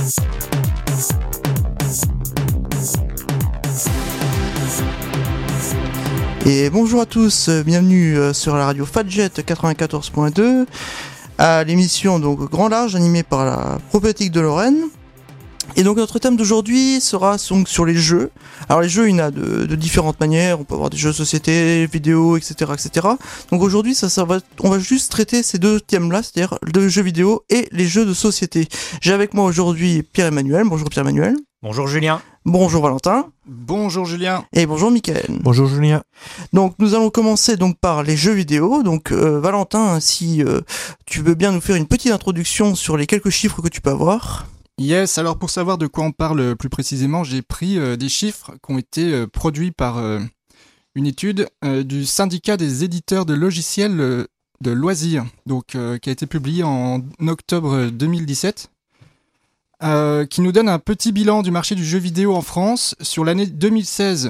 Et bonjour à tous, bienvenue sur la radio Fadjet 94.2 à l'émission donc Grand Large animée par la Problématique de Lorraine. Et donc notre thème d'aujourd'hui sera donc sur les jeux. Alors les jeux, il y en a de différentes manières, on peut avoir des jeux de société, vidéo, etc. etc. Donc aujourd'hui on va juste traiter ces deux thèmes-là, c'est-à-dire le jeu vidéo et les jeux de société. J'ai avec moi aujourd'hui Pierre-Emmanuel. Bonjour Pierre-Emmanuel. Bonjour Julien. Bonjour Valentin. Bonjour Julien. Et bonjour Mickaël. Bonjour Julien. Donc nous allons commencer donc par les jeux vidéo. Donc Valentin, si tu veux bien nous faire une petite introduction sur les quelques chiffres que tu peux avoir. Yes, alors pour savoir de quoi on parle plus précisément, j'ai pris des chiffres qui ont été produits par une étude du syndicat des éditeurs de logiciels de loisirs, donc qui a été publiée en octobre 2017. Qui nous donne un petit bilan du marché du jeu vidéo en France sur l'année 2016.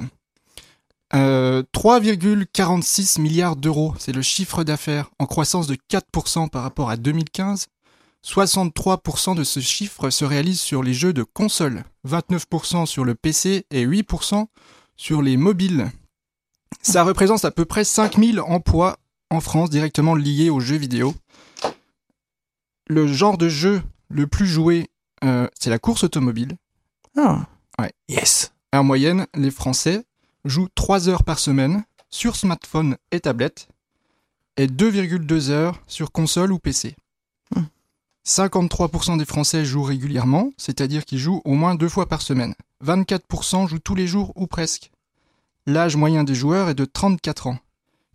3,46 milliards d'euros, c'est le chiffre d'affaires, en croissance de 4% par rapport à 2015. 63% de ce chiffre se réalise sur les jeux de console, 29% sur le PC et 8% sur les mobiles. Ça représente à peu près 5000 emplois en France directement liés aux jeux vidéo. Le genre de jeu le plus joué, c'est la course automobile. Ah, ouais. Yes. En moyenne, les Français jouent 3 heures par semaine sur smartphone et tablette et 2,2 heures sur console ou PC. 53% des Français jouent régulièrement, c'est-à-dire qu'ils jouent au moins 2 fois par semaine. 24% jouent tous les jours ou presque. L'âge moyen des joueurs est de 34 ans.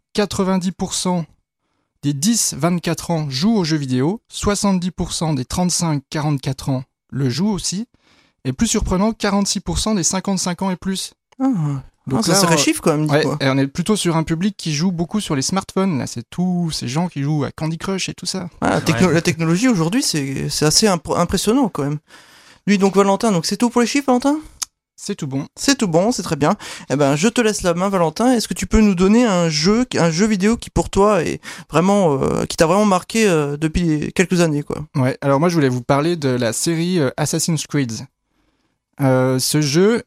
90% des 10-24 ans jouent aux jeux vidéo, 70% des 35-44 ans le jouent aussi, et plus surprenant, 46% des 55 ans et plus. Donc ça serait chiffre quand même. Ouais, et on est plutôt sur un public qui joue beaucoup sur les smartphones. Là, c'est tous ces gens qui jouent à Candy Crush et tout ça. Ah, la technologie aujourd'hui, c'est assez impressionnant quand même. Lui donc Valentin, donc c'est tout pour les chiffres Valentin ? C'est tout bon. C'est tout bon, c'est très bien. Eh ben, je te laisse la main, Valentin. Est-ce que tu peux nous donner un jeu vidéo qui pour toi est vraiment, qui t'a vraiment marqué depuis quelques années, quoi. Ouais. Alors moi, je voulais vous parler de la série Assassin's Creed. Ce jeu,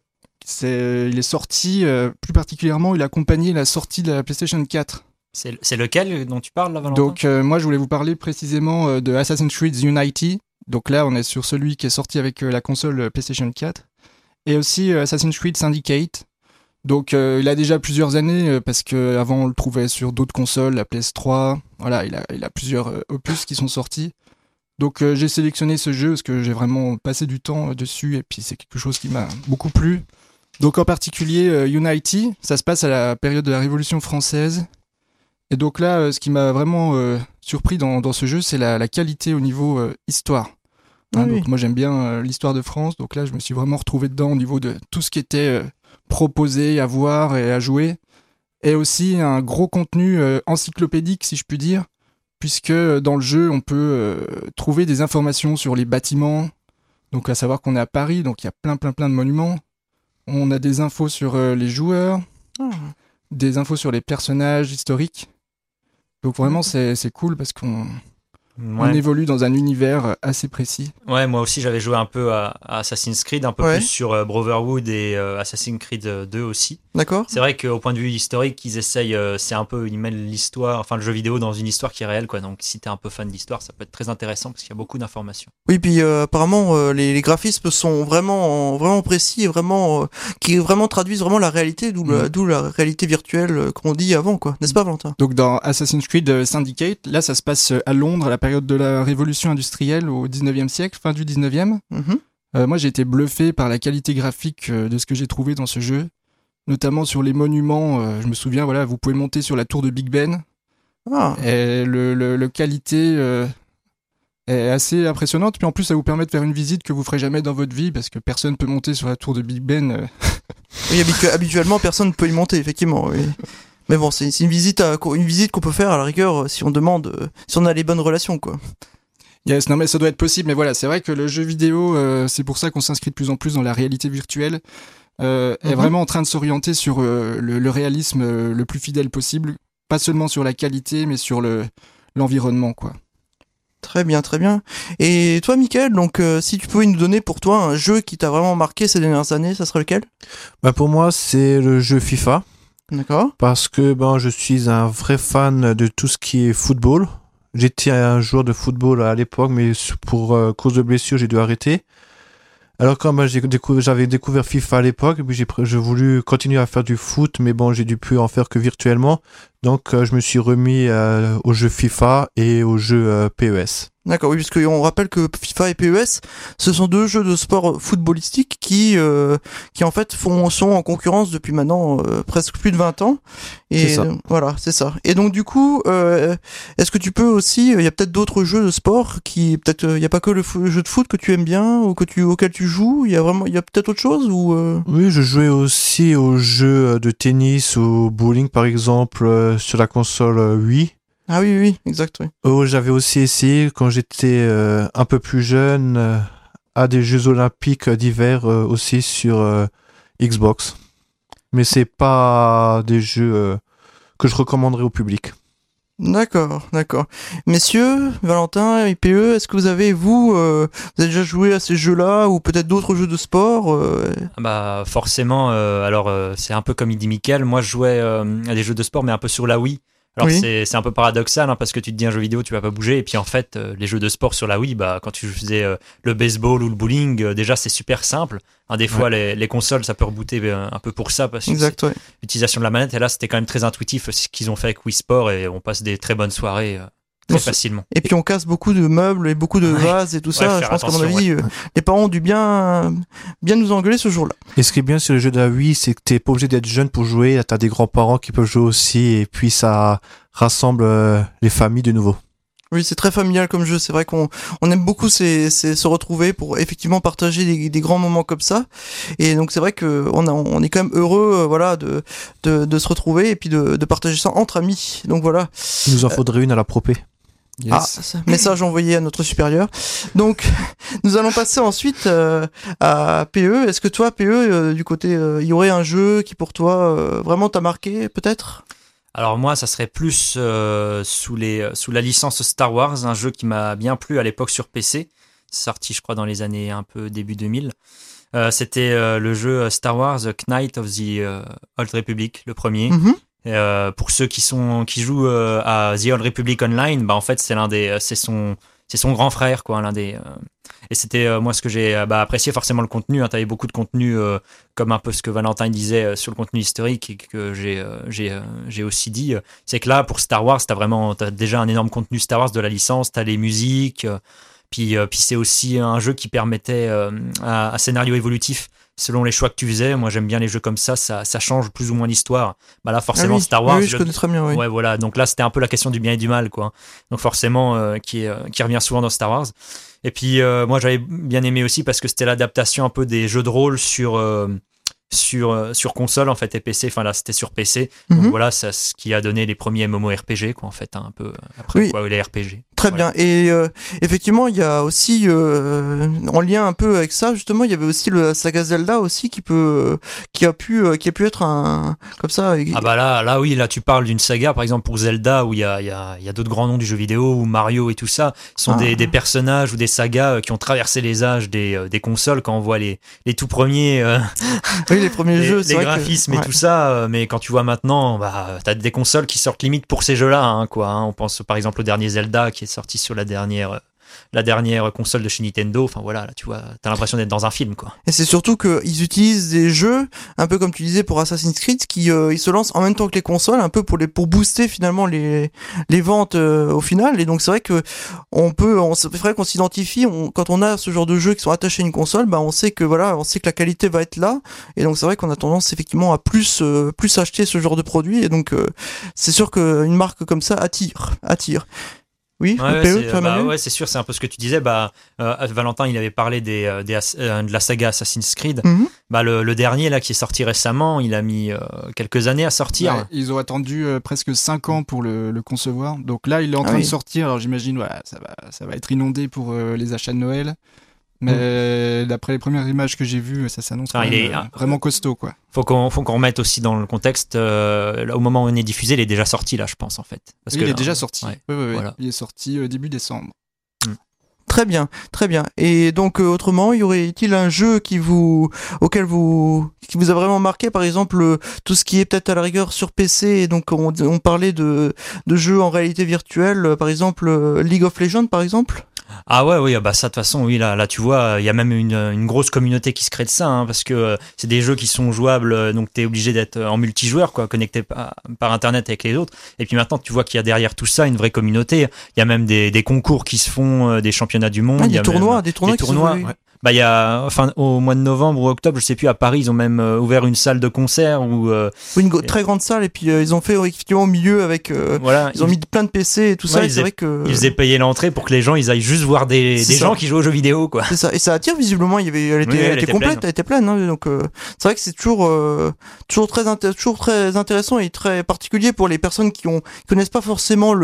il est sorti plus particulièrement, il a accompagné la sortie de la PlayStation 4. C'est lequel dont tu parles là, Valentin ? Donc moi, je voulais vous parler précisément de Assassin's Creed Unity. Donc là, on est sur celui qui est sorti avec la console PlayStation 4. Et aussi Assassin's Creed Syndicate. Donc il a déjà plusieurs années parce que avant on le trouvait sur d'autres consoles, la PS3. Voilà, il a plusieurs opus qui sont sortis. Donc j'ai sélectionné ce jeu parce que j'ai vraiment passé du temps dessus et puis c'est quelque chose qui m'a beaucoup plu. Donc en particulier Unity, ça se passe à la période de la Révolution française. Et donc là, ce qui m'a vraiment surpris dans ce jeu, c'est la qualité au niveau histoire. Oui. Donc moi j'aime bien l'histoire de France, donc là je me suis vraiment retrouvé dedans au niveau de tout ce qui était proposé à voir et à jouer. Et aussi un gros contenu encyclopédique si je puis dire, puisque dans le jeu on peut trouver des informations sur les bâtiments, donc à savoir qu'on est à Paris, donc il y a plein de monuments. On a des infos sur les joueurs, des infos sur les personnages historiques. Donc vraiment c'est cool parce qu'on évolue dans un univers assez précis. Ouais, moi aussi j'avais joué un peu à Assassin's Creed, un peu plus sur Brotherhood et Assassin's Creed 2 aussi. D'accord. C'est vrai qu'au point de vue historique, ils essayent, ils mêlent l'histoire, enfin le jeu vidéo dans une histoire qui est réelle, quoi. Donc si t'es un peu fan d'histoire, ça peut être très intéressant parce qu'il y a beaucoup d'informations. Oui, puis apparemment les graphismes sont vraiment précis et qui vraiment traduisent vraiment la réalité, d'où la réalité virtuelle qu'on dit avant, quoi. N'est-ce pas, Valentin ? Donc dans Assassin's Creed Syndicate, là ça se passe à Londres, à la période de la révolution industrielle au 19e siècle, fin du 19e. Moi j'ai été bluffé par la qualité graphique de ce que j'ai trouvé dans ce jeu, notamment sur les monuments. Je me souviens, voilà, vous pouvez monter sur la tour de Big Ben. Et le qualité est assez impressionnante. Puis en plus, ça vous permet de faire une visite que vous ferez jamais dans votre vie parce que personne peut monter sur la tour de Big Ben. Oui, habituellement, personne ne peut y monter, effectivement. Oui. Mais bon, c'est une visite qu'on peut faire à la rigueur si on demande, si on a les bonnes relations, quoi. Yes, non mais ça doit être possible. Mais voilà, c'est vrai que le jeu vidéo, c'est pour ça qu'on s'inscrit de plus en plus dans la réalité virtuelle. Est vraiment en train de s'orienter sur le réalisme le plus fidèle possible, pas seulement sur la qualité, mais sur l'environnement, quoi. Très bien, très bien. Et toi, Mickaël, donc si tu pouvais nous donner pour toi un jeu qui t'a vraiment marqué ces dernières années, ça serait lequel? Bah pour moi, c'est le jeu FIFA. D'accord. Parce que je suis un vrai fan de tout ce qui est football. J'étais un joueur de football à l'époque, mais pour cause de blessure, j'ai dû arrêter. Alors quand j'avais découvert FIFA à l'époque, et puis j'ai voulu continuer à faire du foot, mais j'ai dû plus en faire que virtuellement. Donc je me suis remis aux jeux FIFA et aux jeux PES. D'accord, oui, parce qu'on rappelle que FIFA et PES, ce sont deux jeux de sport footballistique qui en fait sont en concurrence depuis maintenant presque plus de 20 ans. Et C'est ça. Voilà, c'est ça. Et donc du coup, est-ce que tu peux aussi, il y a peut-être d'autres jeux de sport qui, peut-être, il n'y a pas que le jeu de foot que tu aimes bien ou auquel tu joues, il y a peut-être autre chose ou Oui, je jouais aussi aux jeux de tennis, au bowling par exemple, sur la console Wii. Ah oui, oui, exact, oui. Oh, j'avais aussi essayé quand j'étais un peu plus jeune à des Jeux Olympiques d'hiver aussi sur Xbox. Mais c'est pas des jeux que je recommanderais au public. D'accord, d'accord. Messieurs, Valentin, IPE, est-ce que vous avez déjà joué à ces jeux-là ou peut-être d'autres jeux de sport Bah forcément, c'est un peu comme il dit Mickaël, moi je jouais à des jeux de sport mais un peu sur la Wii. Alors Oui. c'est un peu paradoxal parce que tu te dis un jeu vidéo tu vas pas bouger et puis en fait les jeux de sport sur la Wii quand tu faisais le baseball ou le bowling déjà c'est super simple. Des fois les consoles ça peut rebooter un peu pour ça parce que Exact, ouais. l'utilisation de la manette et là c'était quand même très intuitif ce qu'ils ont fait avec Wii Sport et on passe des très bonnes soirées très facilement. Et puis on casse beaucoup de meubles et beaucoup de vases et tout ça. Je faire pense qu'à mon attention, avis, les parents ont dû bien nous engueuler ce jour-là. Et ce qui est bien sur les jeux de la Wii, c'est que t'es pas obligé d'être jeune pour jouer. T'as des grands-parents qui peuvent jouer aussi et puis ça rassemble les familles de nouveau. Oui, c'est très familial comme jeu. C'est vrai qu'on aime beaucoup se retrouver pour effectivement partager des grands moments comme ça. Et donc c'est vrai que on est quand même heureux, voilà, de se retrouver et puis de partager ça entre amis. Donc voilà. Il nous en faudrait une à la propé. Yes. Message envoyé à notre supérieur. Donc, nous allons passer ensuite à PE. Est-ce que toi, PE, du côté, il y aurait un jeu qui pour toi vraiment t'a marqué, peut-être? Alors moi, ça serait plus sous la licence Star Wars, un jeu qui m'a bien plu à l'époque sur PC, sorti je crois dans les années un peu début 2000. C'était le jeu Star Wars Knight of the Old Republic, le premier. Mm-hmm. Pour ceux qui jouent à The Old Republic Online, en fait c'est son grand frère quoi, l'un des et c'était moi ce que j'ai apprécié forcément le contenu. T'avais beaucoup de contenu comme un peu ce que Valentin disait sur le contenu historique et que j'ai aussi dit. C'est que là pour Star Wars t'as déjà un énorme contenu Star Wars de la licence, t'as les musiques, puis c'est aussi un jeu qui permettait un scénario évolutif. Selon les choix que tu faisais, moi j'aime bien les jeux comme ça change plus ou moins l'histoire. Là forcément Star Wars. Oui, je connais très bien, oui. Ouais, voilà. Donc là c'était un peu la question du bien et du mal, quoi. Donc forcément qui revient souvent dans Star Wars. Et puis moi j'avais bien aimé aussi parce que c'était l'adaptation un peu des jeux de rôle sur console en fait et PC. Enfin là c'était sur PC. Donc voilà, c'est ce qui a donné les premiers MMORPG quoi en fait un peu après quoi les RPG. Très bien. Et effectivement, il y a aussi en lien un peu avec ça, justement, il y avait aussi la saga Zelda aussi qui a pu être un comme ça. Là oui, là tu parles d'une saga par exemple pour Zelda où il y a d'autres grands noms du jeu vidéo ou Mario et tout ça, sont des personnages ou des sagas qui ont traversé les âges des consoles quand on voit les tout premiers oui, les premiers jeux, c'est les vrai graphismes et tout ça, mais quand tu vois maintenant t'as des consoles qui sortent limite pour ces jeux-là on pense par exemple au dernier Zelda qui est sorti sur la dernière console de chez Nintendo. Enfin voilà, là tu vois, t'as l'impression d'être dans un film quoi. Et c'est surtout qu'ils utilisent des jeux un peu comme tu disais pour Assassin's Creed qui ils se lancent en même temps que les consoles un peu pour booster finalement les ventes au final. Et donc c'est vrai que c'est vrai qu'on s'identifie quand on a ce genre de jeux qui sont attachés à une console, on sait que la qualité va être là. Et donc c'est vrai qu'on a tendance effectivement à plus acheter ce genre de produit. Et donc c'est sûr qu'une marque comme ça attire. Oui, c'est sûr, c'est un peu ce que tu disais. Valentin, il avait parlé de la saga Assassin's Creed. Mm-hmm. Le dernier là qui est sorti récemment, il a mis quelques années à sortir. Ouais, ils ont attendu presque 5 ans pour le concevoir. Donc là, il est en train de sortir. Alors j'imagine, ça va être inondé pour les achats de Noël. Mais d'après les premières images que j'ai vues, ça s'annonce vraiment costaud, quoi. Faut qu'on remette aussi dans le contexte. Au moment où on est diffusé, il est déjà sorti là, je pense en fait. Il est déjà sorti. Ouais, Oui. voilà. Il est sorti début décembre. Très bien, très bien. Et donc autrement, y aurait-il un jeu qui vous a vraiment marqué, par exemple tout ce qui est peut-être à la rigueur sur PC, et donc on parlait de jeux en réalité virtuelle, par exemple League of Legends par exemple? Ah ouais, oui, bah ça de toute façon, oui, là tu vois, il y a même une grosse communauté qui se crée de ça, hein, parce que c'est des jeux qui sont jouables, donc t'es obligé d'être en multijoueur, quoi, connecté par internet avec les autres. Et puis maintenant, tu vois qu'il y a derrière tout ça une vraie communauté. Il y a même des concours qui se font, des championnats du monde. Des tournois qui se font. Ouais. Bah il y a au mois de novembre ou octobre, je sais plus, à Paris, ils ont même ouvert une salle de concert où très grande salle, et puis ils ont fait effectivement au milieu avec voilà, ils ont mis plein de PC et tout ça, et c'est vrai que ils faisaient payer l'entrée pour que les gens ils aillent juste voir des gens qui jouent aux jeux vidéo, quoi. C'est ça, et ça attire visiblement, elle était complète, elle était pleine, hein, donc c'est vrai que c'est toujours très intéressant et très particulier pour les personnes qui connaissent pas forcément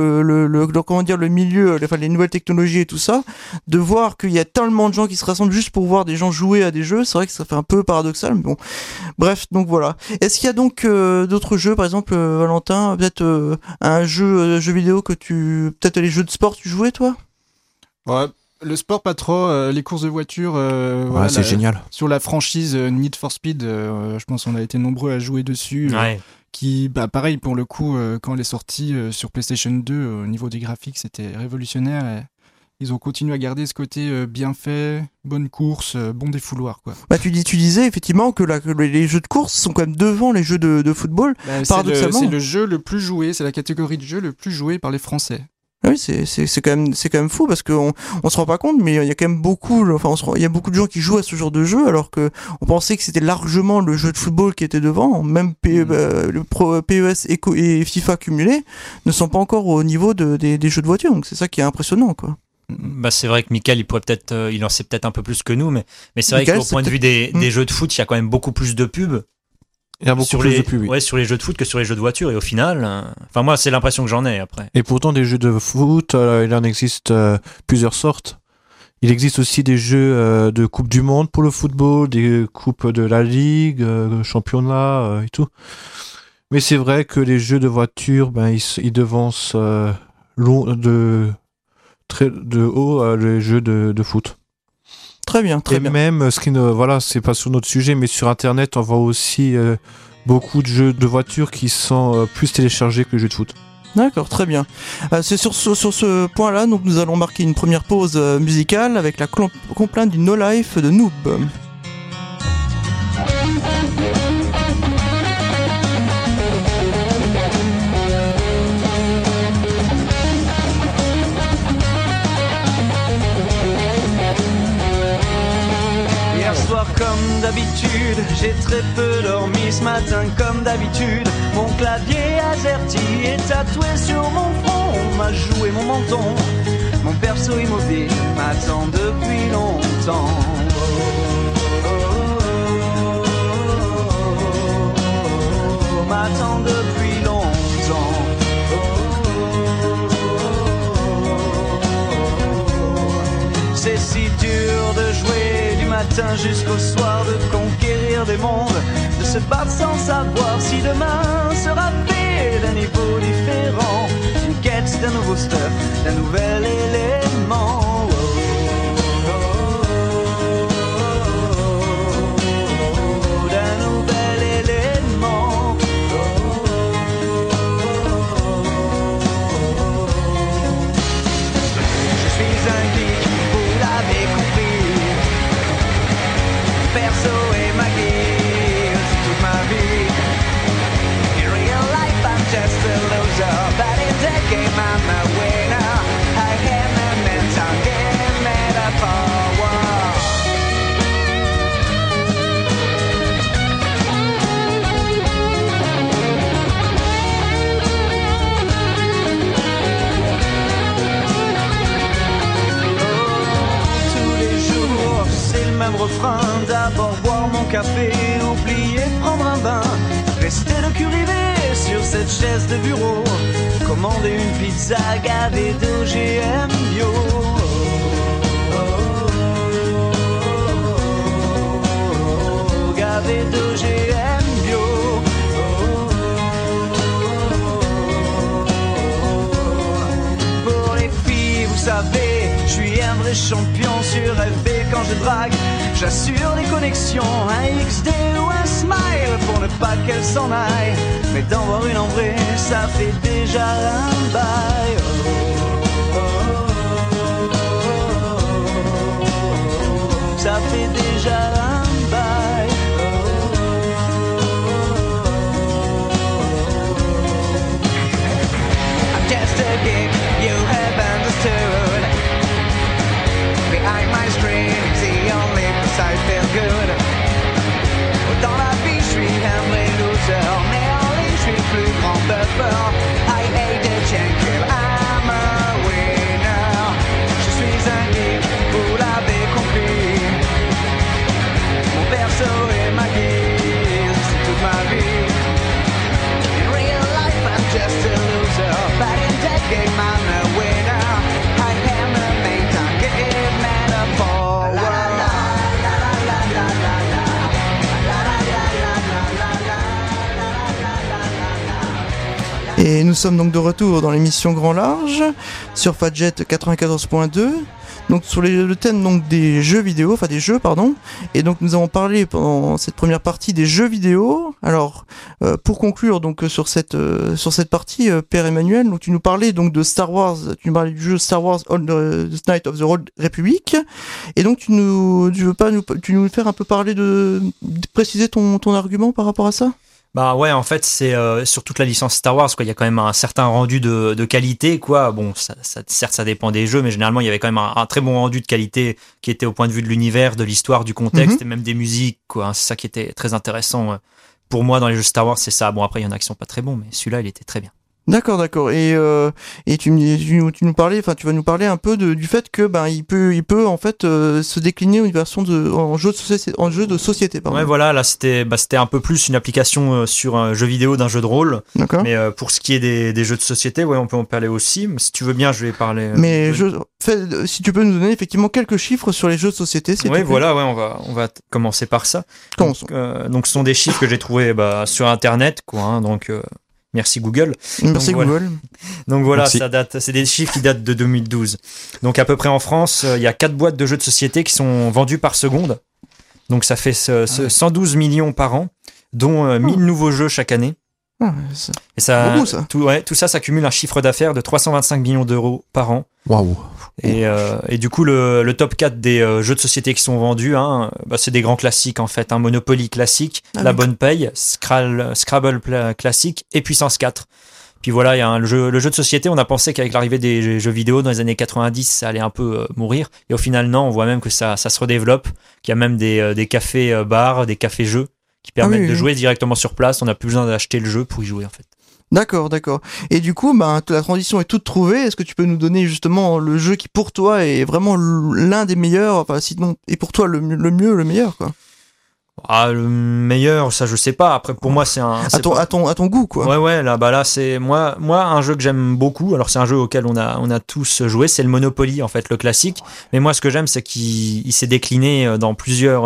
le milieu, les nouvelles technologies et tout ça, de voir qu'il y a tellement de gens qui se rassemblent juste pour voir des gens jouer à des jeux. C'est vrai que ça fait un peu paradoxal, mais bon. Bref, donc voilà. Est-ce qu'il y a donc d'autres jeux, par exemple, Valentin, peut-être un jeu vidéo peut-être les jeux de sport, tu jouais, toi? Ouais, le sport pas trop, les courses de voiture. Voilà, c'est génial. Sur la franchise Need for Speed, je pense qu'on a été nombreux à jouer dessus. Ouais. Qui, pareil, pour le coup, quand elle est sortie sur PlayStation 2, au niveau des graphiques, c'était révolutionnaire. Et ils ont continué à garder ce côté bien fait, bonne course, bon défouloir, quoi. Bah tu disais effectivement que les jeux de course sont quand même devant les jeux de football. Paradoxalement, c'est le jeu le plus joué, c'est la catégorie de jeu le plus joué par les Français. Oui, c'est quand même fou, parce qu'on se rend pas compte, mais il y a quand même il y a beaucoup de gens qui jouent à ce genre de jeu, alors que on pensait que c'était largement le jeu de football qui était devant. Même le PES et FIFA cumulés ne sont pas encore au niveau des jeux de voiture, donc c'est ça qui est impressionnant, quoi. Bah c'est vrai que Mickaël il en sait peut-être un peu plus que nous, mais c'est vrai qu'au point de vue des jeux de foot, il y a quand même beaucoup plus de pubs. Il y a beaucoup plus de pubs, oui. Ouais, sur les jeux de foot que sur les jeux de voiture, et au final, enfin moi c'est l'impression que j'en ai après. Et pourtant des jeux de foot, il en existe plusieurs sortes. Il existe aussi des jeux de Coupe du Monde pour le football, des coupes de la Ligue, championnat et tout. Mais c'est vrai que les jeux de voiture, ils devancent de haut les jeux de foot. Très bien, très bien. Et même, c'est pas sur notre sujet, mais sur Internet, on voit aussi beaucoup de jeux de voiture qui sont plus téléchargés que les jeux de foot. D'accord, très bien. C'est sur ce point-là, donc nous allons marquer une première pause musicale avec la complainte du No Life de Noob. Comme d'habitude, j'ai très peu dormi ce matin. Comme d'habitude, mon clavier AZERTY est tatoué sur mon front. On m'a joué mon menton. Mon perso immobile m'attend depuis longtemps. M'attend depuis longtemps. C'est si dur de jouer du matin jusqu'au soir, de conquérir des mondes, de se battre sans savoir si demain sera fait d'un niveau différent, d'une quête, d'un nouveau stuff, d'un nouvel élément. D'un nouvel élément. Je suis un geek, vous l'avez compris. Perso et ma guide, toute ma vie. In real life I'm just a loser, but in the game I'm a winner. I am a mental game metaphor. Même refrain, d'abord boire mon café, oublier prendre un bain, rester le cul rivé sur cette chaise de bureau, commander une pizza gavée d'OGM bio. Gavée d'OGM bio. Pour les filles, vous savez, je suis un vrai des champions sur FB quand je drague. J'assure des connexions, un XD ou un smile pour ne pas qu'elle s'en aille. Mais d'en voir une en vrai, ça fait déjà un bail. Ça fait déjà un bail. I'm just a geek, you have understood. Behind my screen, it's the only place I feel good. Dans la vie, je suis un vrai loser, mais en ligne, je suis le plus grand buffer. I hate the jungle, I'm a winner. Je suis un geek, vous l'avez compris. Mon perso est ma guise, c'est toute ma vie. In real life, I'm just a loser, but in that game, I'm a winner. I am the main target man of all. La la la la la la la la. Et nous sommes donc de retour dans l'émission Grand Large sur Fadjet 94.2. Donc sur le thème donc des jeux vidéo, enfin des jeux pardon. Et donc nous avons parlé pendant cette première partie des jeux vidéo. Alors pour conclure donc sur cette partie, Père Emmanuel, donc tu nous parlais donc de Star Wars, tu nous parlais du jeu Star Wars The Knights of the Old Republic. Et donc tu nous faire un peu parler de préciser ton argument par rapport à ça? Bah ouais, en fait, c'est sur toute la licence Star Wars, quoi. Il y a quand même un certain rendu de qualité, quoi. Bon, certes, ça dépend des jeux, mais généralement, il y avait quand même un très bon rendu de qualité qui était au point de vue de l'univers, de l'histoire, du contexte et même des musiques, quoi. C'est ça qui était très intéressant pour moi dans les jeux Star Wars, c'est ça. Bon, après, il y en a qui sont pas très bons, mais celui-là, il était très bien. D'accord. Et tu nous parlais, enfin tu vas nous parler un peu du fait que il peut en fait se décliner une version en jeu de société. Pardon. Ouais, voilà, là c'était un peu plus une application sur un jeu vidéo d'un jeu de rôle. D'accord. Mais pour ce qui est des jeux de société, ouais, on peut en parler aussi. Mais si tu veux bien, je vais parler. Mais si tu peux nous donner effectivement quelques chiffres sur les jeux de société, c'est ouais, voilà, ouais, on va commencer par ça. Commençons. Donc ce sont des chiffres que j'ai trouvés sur internet, quoi. Hein, donc merci Google. Merci donc, Google. Donc voilà, Merci. c'est des chiffres qui datent de 2012. Donc à peu près en France, il y a 4 boîtes de jeux de société qui sont vendues par seconde. Donc ça fait 112 millions par an, dont 1000 nouveaux jeux chaque année. Et ça, beaucoup, ça. Tout ça cumule un chiffre d'affaires de 325 millions d'euros par an. Waouh. Et du coup, le top 4 des jeux de société qui sont vendus, c'est des grands classiques en fait. Monopoly classique, La Bonne Paye, Scrabble classique et Puissance 4. Puis voilà, il y a le jeu de société, on a pensé qu'avec l'arrivée des jeux vidéo dans les années 90, ça allait un peu mourir. Et au final, non, on voit même que ça se redéveloppe, qu'il y a même des cafés-bars, des cafés-jeux qui permettent de jouer directement sur place. On n'a plus besoin d'acheter le jeu pour y jouer en fait. D'accord. Et du coup, la transition est toute trouvée. Est-ce que tu peux nous donner justement le jeu qui pour toi est vraiment l'un des meilleurs, enfin sinon, et pour toi le mieux, le meilleur quoi? Ah, le meilleur, ça je sais pas. Après pour moi c'est un à ton goût quoi. Ouais, là c'est moi un jeu que j'aime beaucoup. Alors c'est un jeu auquel on a tous joué, c'est le Monopoly en fait, le classique. Mais moi ce que j'aime c'est qu'il s'est décliné dans plusieurs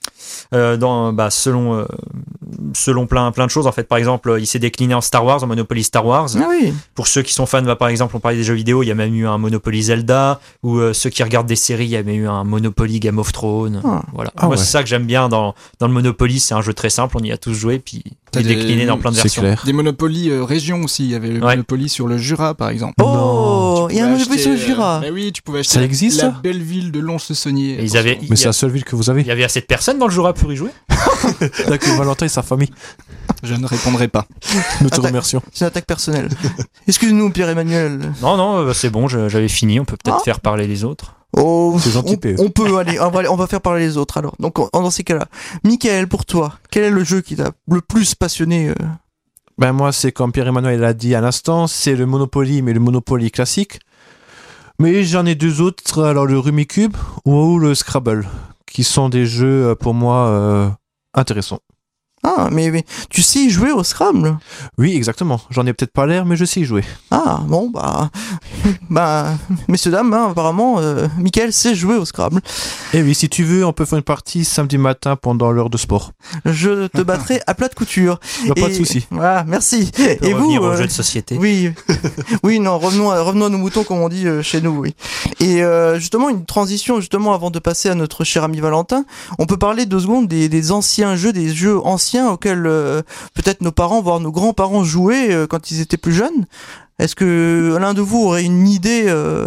selon plein de choses en fait. Par exemple, il s'est décliné en Star Wars, en Monopoly Star Wars. Ah oui. Pour ceux qui sont fans, par exemple, on parlait des jeux vidéo, il y a même eu un Monopoly Zelda, ou ceux qui regardent des séries, il y a même eu un Monopoly Game of Thrones. Voilà. Moi, c'est ça que j'aime bien dans le Monopoly, c'est un jeu très simple, on y a tous joué, puis il est décliné dans plein de versions. Clair. Des Monopoly régions aussi, il y avait le Monopoly sur le Jura par exemple. Oh, il y a un Monopoly sur le Jura. Bah oui, tu pouvais acheter Ça existe, la ça belle ville de Lons-le-Saunier. Mais c'est la seule ville que vous avez. Il y avait assez de personnes dans le Jura pour y jouer. D'accord, Valentin et sa famille. Je ne répondrai pas. Nous te remercions. C'est une attaque personnelle. Excuse-nous, Pierre-Emmanuel. Non, c'est bon, j'avais fini, on peut peut-être faire parler les autres. Oh, c'est gentil, on peut aller, on va faire parler les autres alors. Donc dans ces cas-là, Michael, pour toi, quel est le jeu qui t'a le plus passionné Ben moi, c'est comme Pierre-Emmanuel l'a dit à l'instant, c'est le Monopoly, mais le Monopoly classique. Mais j'en ai deux autres, alors le Rummikub ou le Scrabble, qui sont des jeux pour moi intéressants. Ah, mais tu sais y jouer au Scrabble? Oui, exactement. J'en ai peut-être pas l'air, mais je sais y jouer. Ah, bon, messieurs, dames, hein, apparemment, Mickaël sait jouer au Scrabble. Et oui, si tu veux, on peut faire une partie samedi matin pendant l'heure de sport. Je te battrai à plat de couture. Y a pas de souci. Voilà, merci. Et vous, au jeu de société. Oui, oui, non, revenons à nos moutons, comme on dit chez nous, oui. Et justement, une transition, justement, avant de passer à notre cher ami Valentin, on peut parler 2 secondes des anciens jeux, des jeux anciens auxquels peut-être nos parents, voire nos grands-parents jouaient quand ils étaient plus jeunes. Est-ce que l'un de vous aurait une idée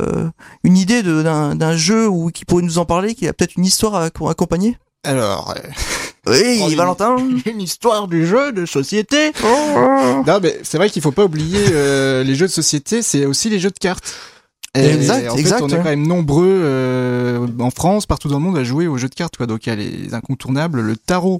d'un jeu ou qui pourrait nous en parler, qui a peut-être une histoire à accompagner? Alors, Oui, Valentin. une histoire du jeu de société. Non, mais c'est vrai qu'il faut pas oublier les jeux de société, c'est aussi les jeux de cartes. Et Exact, en fait, exact, on est ouais. quand même nombreux en France, partout dans le monde, à jouer aux jeux de cartes, quoi. Donc il y a les incontournables, le tarot.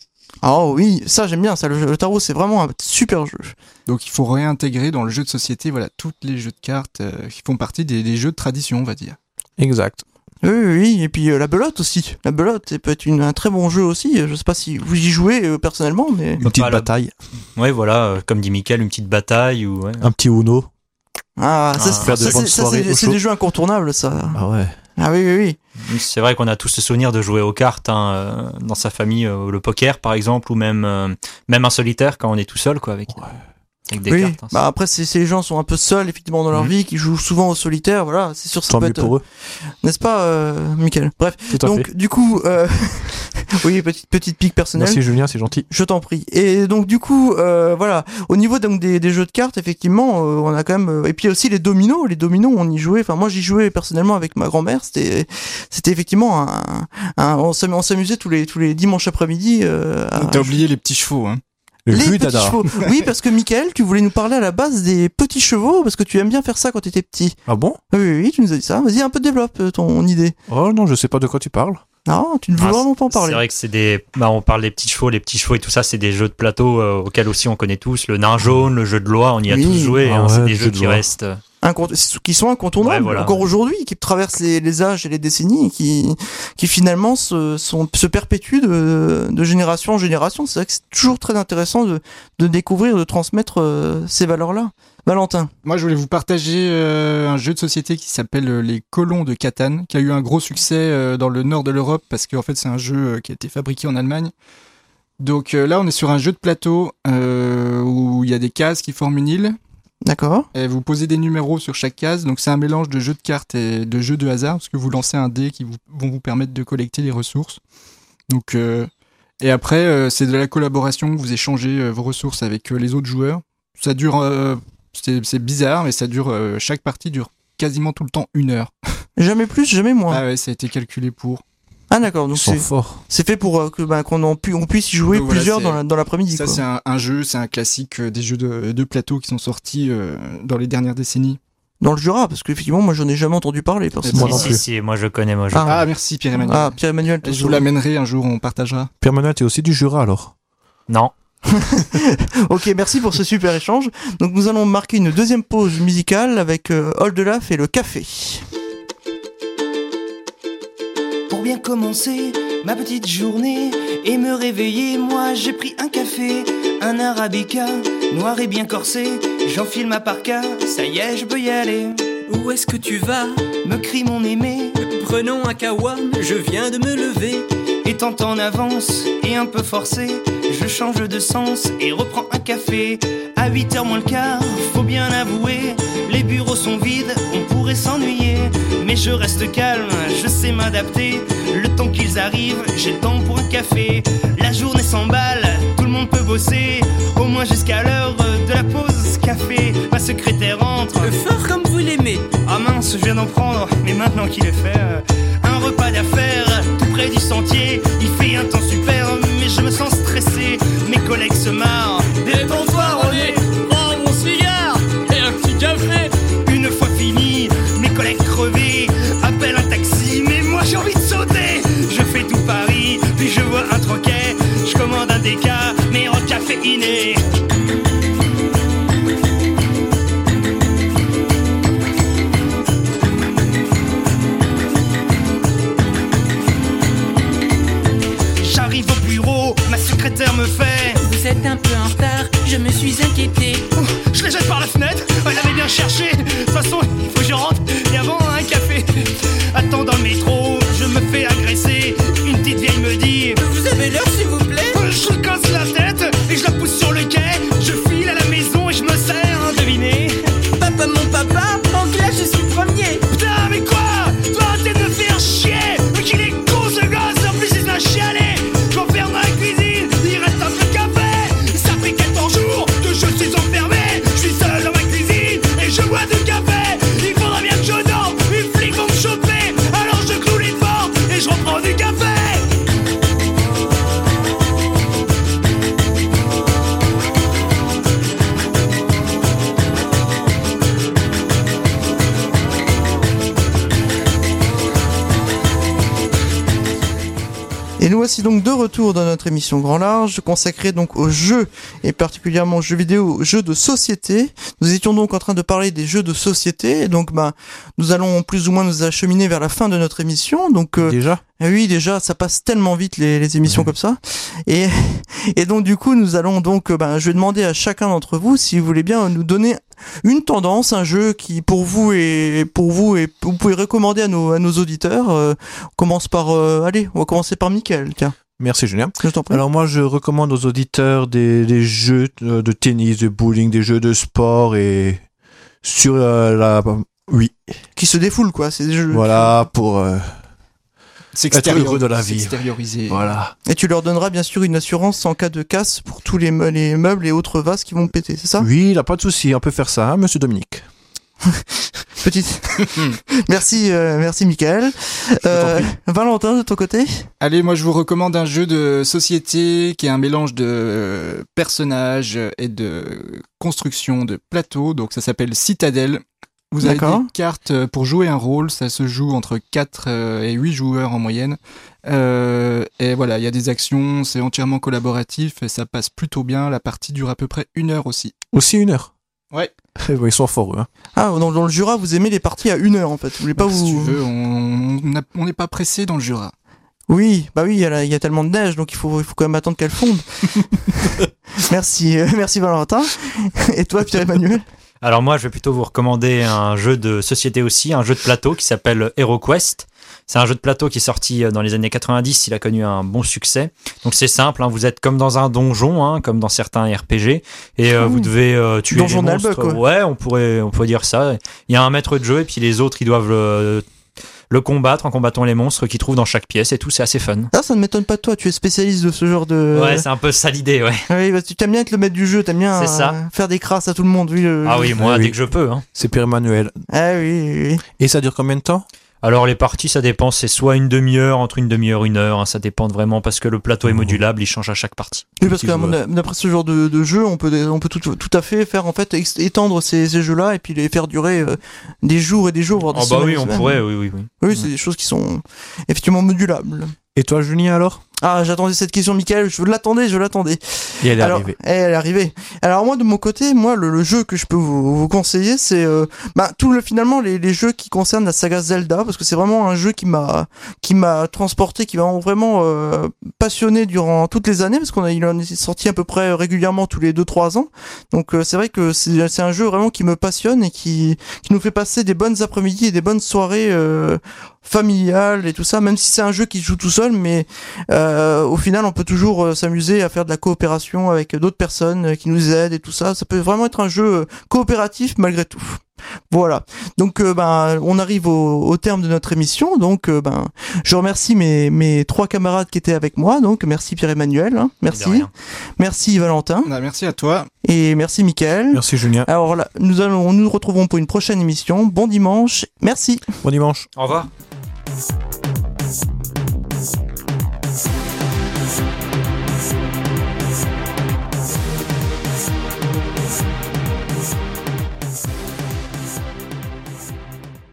Oh oui, ça j'aime bien, ça. Le tarot, c'est vraiment un super jeu. Donc il faut réintégrer dans le jeu de société, voilà, tous les jeux de cartes qui font partie des jeux de tradition, on va dire. Exact. Oui, oui, oui. Et puis la belote aussi. La belote, ça peut être un très bon jeu aussi. Je sais pas si vous y jouez personnellement, mais Une petite Pas bataille. Ouais, voilà, comme dit Mickaël, une petite bataille ou. Ouais. Un petit Uno. ça, faire de bonnes soirées au c'est chaud. des jeux incontournables, ça. Ah ouais. Ah oui, oui, oui. C'est vrai qu'on a tous le souvenir de jouer aux cartes dans sa famille, le poker par exemple, ou même un solitaire quand on est tout seul, quoi, avec des Oui. cartes. Hein. Bah après, ces gens sont un peu seuls effectivement dans leur vie, qui jouent souvent au solitaire. Voilà, c'est sûr, ça Tant peut mieux être, pour eux. n'est-ce pas, Mickaël? Bref. Tout à Donc fait. du coup, oui, petite pique personnelle. Merci Julien, c'est gentil. Je t'en prie. Et donc du coup, voilà, au niveau donc des jeux de cartes, effectivement, on a quand même, et puis aussi les dominos, on y jouait. Enfin, moi, j'y jouais personnellement avec ma grand-mère. C'était effectivement on s'amusait tous les dimanches après-midi. T'as oublié les petits chevaux, hein. Le Les jus petits dada. chevaux. Oui, parce que Mickaël, tu voulais nous parler à la base des petits chevaux, parce que tu aimes bien faire ça quand t'étais petit. Ah bon? Oui, oui, oui, tu nous as dit ça. Vas-y, un peu développe ton idée. Oh non, je sais pas de quoi tu parles. Non, tu ne veux vraiment pas en C'est parler. vrai que c'est on parle des petits chevaux et tout ça, c'est des jeux de plateau auxquels aussi on connaît tous. Le nain jaune, le jeu de loi, on y a Oui. tous joué. Ah C'est ouais, des le jeux jeu de qui loi. restent. Qui sont incontournables Ouais, voilà. encore aujourd'hui, qui traversent les âges et les décennies, et qui finalement se perpétuent de génération en génération. C'est vrai que c'est toujours très intéressant de découvrir, de transmettre ces valeurs-là. Valentin. Moi, je voulais vous partager un jeu de société qui s'appelle Les Colons de Catane, qui a eu un gros succès dans le nord de l'Europe, parce qu'en fait, c'est un jeu qui a été fabriqué en Allemagne. Donc là, on est sur un jeu de plateau où il y a des cases qui forment une île. D'accord. Et vous posez des numéros sur chaque case. Donc c'est un mélange de jeux de cartes et de jeux de hasard, parce que vous lancez un dé qui vont vous permettre de collecter les ressources. Donc et après, c'est de la collaboration. Vous échangez vos ressources avec les autres joueurs. Ça dure... c'est bizarre, mais ça dure... chaque partie dure quasiment tout le temps 1 heure. Jamais plus, jamais moins. Ah ouais, ça a été calculé pour. Ah d'accord, donc Ils sont forts. c'est fait pour qu'on puisse y jouer Donc voilà, plusieurs c'est- dans l'après-midi. Ça, quoi. c'est un jeu, c'est un classique des jeux de plateau qui sont sortis dans les dernières décennies. Dans le Jura, parce qu'effectivement, moi, j'en ai jamais entendu parler. Personnellement. Moi non plus. Si, moi je connais. Ah, merci Pierre-Emmanuel. Ah, Pierre-Emmanuel. Je vous l'amènerai un jour, on partagera. Permanent est aussi du Jura alors. Non. Ok, merci pour ce super échange. Donc nous allons marquer une deuxième pause musicale avec Oldelaf et le café. Pour bien commencer ma petite journée et me réveiller, moi j'ai pris un café, un arabica, noir et bien corsé. J'enfile ma parka, ça y est, je peux y aller. Où est-ce que tu vas? Me crie mon aimé, Prenons un kawam, je viens de me lever. étant en avance et un peu forcé, je change de sens et reprends un café. À 8h moins le quart, faut bien avouer, les bureaux sont vides, on pourrait s'ennuyer. Mais je reste calme, je sais m'adapter. Le temps qu'ils arrivent, j'ai le temps pour un café. La journée s'emballe, tout le monde peut bosser, au moins jusqu'à l'heure de la pause café. Ma secrétaire entre. Fort comme vous l'aimez. Ah mince, je viens d'en prendre, mais maintenant qu'il est fait, un repas d'affaires tout près du sentier. Il fait un temps super, mais je me sens stressé. Mes collègues se marrent. Détends-toi René, prends mon cigare et un petit café. Une fois fini, mes collègues crevés appellent un taxi, mais moi j'ai envie de sauter. Je fais tout Paris, puis je vois un troquet. Je commande un déca, mais recaféiné. J'arrive au bureau, ma secrétaire me fait Et nous voici donc de retour dans notre émission Grand Large, consacrée donc aux jeux, et particulièrement aux jeux vidéo, aux jeux de société. Nous étions donc en train de parler des jeux de société, et donc nous allons plus ou moins nous acheminer vers la fin de notre émission. Donc Déjà oui, déjà, ça passe tellement vite les émissions comme ça. Et donc du coup, nous allons donc, je vais demander à chacun d'entre vous si vous voulez bien nous donner une tendance, un jeu qui pour vous et vous pouvez recommander à nos auditeurs. On commence par, on va commencer par Mickaël, tiens. Merci Julien. Je t'en prie. Alors moi je recommande aux auditeurs des jeux de tennis, de bowling, des jeux de sport et sur oui. Qui se défoule quoi, c'est des jeux. Voilà pour être heureux de la vie. S'extérioriser. Voilà. Et tu leur donneras bien sûr une assurance en cas de casse pour tous les meubles et autres vases qui vont péter, c'est ça? Oui, il n'a pas de souci, on peut faire ça, hein, monsieur Dominique. Petite. Merci Mickaël. Valentin, de ton côté? Allez, moi je vous recommande un jeu de société qui est un mélange de personnages et de construction de plateaux. Donc ça s'appelle Citadel. Vous avez des cartes pour jouer un rôle, ça se joue entre 4 et 8 joueurs en moyenne. Et voilà, il y a des actions, c'est entièrement collaboratif et ça passe plutôt bien. La partie dure à peu près 1 heure aussi. Aussi 1 heure? Ouais. Ils sont forts, eux. Hein. Ah, dans le Jura, vous aimez les parties à 1 heure en fait. Vous voulez pas Si tu veux, on n'est pas pressé dans le Jura. Oui, il y a tellement de neige, donc il faut quand même attendre qu'elle fonde. Merci Valentin. Et toi, Pierre-Emmanuel? Alors moi, je vais plutôt vous recommander un jeu de société aussi, un jeu de plateau qui s'appelle HeroQuest. C'est un jeu de plateau qui est sorti dans les années 90, il a connu un bon succès. Donc c'est simple, vous êtes comme dans un donjon, comme dans certains RPG, et vous devez tuer donjon les monstres. quoi. Ouais, on pourrait dire ça. Il y a un maître de jeu et puis les autres, ils doivent le combattre en combattant les monstres qu'ils trouvent dans chaque pièce et tout, c'est assez fun. Ah, ça ne m'étonne pas de toi, tu es spécialiste de ce genre de... Ouais, c'est un peu ça l'idée, ouais. Oui, tu aimes bien être le maître du jeu, t'aimes bien faire des crasses à tout le monde. Oui, moi, dès que je peux. Hein. C'est Pierre-Emmanuel. Ah oui. Et ça dure combien de temps? Alors les parties, ça dépend, c'est soit une demi-heure, entre une demi-heure, 1 heure, ça dépend vraiment parce que le plateau est modulable, il change à chaque partie. Oui, parce que d'après ce genre de jeu, on peut tout à fait faire en fait étendre ces jeux-là et puis les faire durer des jours et des jours, voire des semaines. Oui, on pourrait, oui. Oui, c'est des choses qui sont effectivement modulables. Et toi, Julien, alors? Ah, j'attendais cette question, Mickaël, je l'attendais. Et elle est arrivée. Alors moi, de mon côté, le jeu que je peux vous conseiller, c'est finalement les jeux qui concernent la saga Zelda, parce que c'est vraiment un jeu qui m'a transporté, qui m'a vraiment passionné durant toutes les années, parce il en est sorti à peu près régulièrement tous les 2-3 ans. Donc c'est vrai que c'est un jeu vraiment qui me passionne et qui nous fait passer des bonnes après-midi et des bonnes soirées familiales et tout ça, même si c'est un jeu qui se joue tout seul, mais au final on peut toujours s'amuser à faire de la coopération avec d'autres personnes qui nous aident et tout ça. Ça peut vraiment être un jeu coopératif malgré tout. Voilà. Donc on arrive au terme de notre émission. Donc je remercie mes 3 camarades qui étaient avec moi. Donc merci Pierre-Emmanuel, merci Valentin. Merci à toi. Et merci Mickaël. Merci Julien. Alors là, nous nous retrouvons pour une prochaine émission. Bon dimanche. Merci. Bon dimanche. Au revoir.